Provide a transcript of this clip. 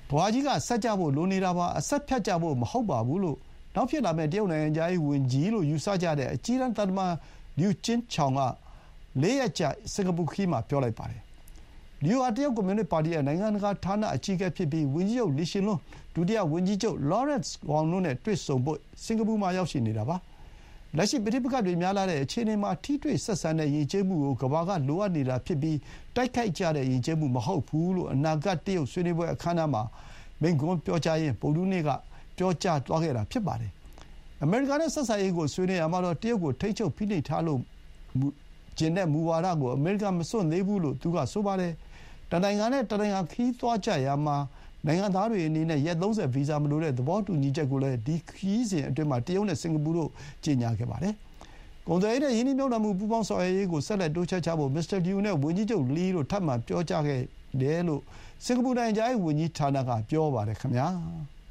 ကမ္ဘာကြီးကဆက်ကြဖို့လိုနေတာပါအဆက်ဖြတ်ကြဖို့မဟုတ်ပါဘူးလို့နောက်ဖြစ်လာမယ့်တရုတ်နိုင်ငံသားရေးဝန်ကြီးလို့ယူဆကြတဲ့အကြီးတန်းသံတမန်လျူကျင်းချောင်က၄ ရက်ကြာစင်ကာပူခရီးမှာပြောလိုက်ပါတယ်လျူဟာတရုတ်ကွန်မြူနစ်ပါတီရဲ့နိုင်ငံတကာဌာနအကြီးအကဲဖြစ်ပြီးဝန်ကြီးချုပ်လီရှင်လွန်းဒုတိယဝန်ကြီးချုပ်လော်ရန့်စ်ဝေါင်တို့နဲ့တွေ့ဆုံဖို့စင်ကာပူမှာရောက်ရှိနေတာပါလက်ရှိပဋိပက္ခတွေများလာတဲ့အခြေအနေမှာထိတွေ့ဆက်ဆံတဲ့ယဉ်ကျေးမှုကိုကမ္ဘာကလိုအပ်နေတာဖြစ်ပြီးတိုက်ခိုက်ကြတဲ့ယဉ်ကျေးမှုမဟုတ်ဘူးလို့အနာဂတ်တရုတ်ဆွေးနွေးပွဲအခမ်းအနားမှာမိန့်ခွန်းပြောကြားရင်းဗုဒ္ဓဟူးနေ့ကပြောကြားသွားခဲ့တာဖြစ်ပါတယ်အမေရိကန်နဲ့ဆက်ဆံရေးကိုဆွေးနွေးရာမှာတော့တရုတ်ကိုထိန်းချုပ်ဖိနှိပ်ထားလို့ကျင်တဲ့မူဝါဒကိုအမေရိကန်မစွန့်သေးဘူးလို့သူကဆိုပါတယ်တနိုင်ငံနဲ့တနိုင်ငံခရီးသွားကြရာမှာနိုင်ငံသားတွေအနေနဲ့ရက် 30 ဗီဇာမလိုတဲ့သဘောတူညီချက်ကိုလည်းဒီခရီးစဉ်အတွင်းမှာတရုတ်နဲ့စင်ကာပူတို့ကြေညာခဲ့ပါတယ်။ကုန်သွယ်ရေးနဲ့ရင်းနှီးမြှုပ်နှံမှုပူးပေါင်းဆောင်ရွက်ရေးကိုဆက်လက်တိုးချဲ့ချဖို့မစ္စတာလျူနဲ့ဝန်ကြီးချုပ်လီတို့ထပ်မံပြောကြားခဲ့တယ်လို့စင်ကာပူနိုင်ငံခြားရေးဝန်ကြီးဌာနကပြောပါတယ်ခင်ဗျာ။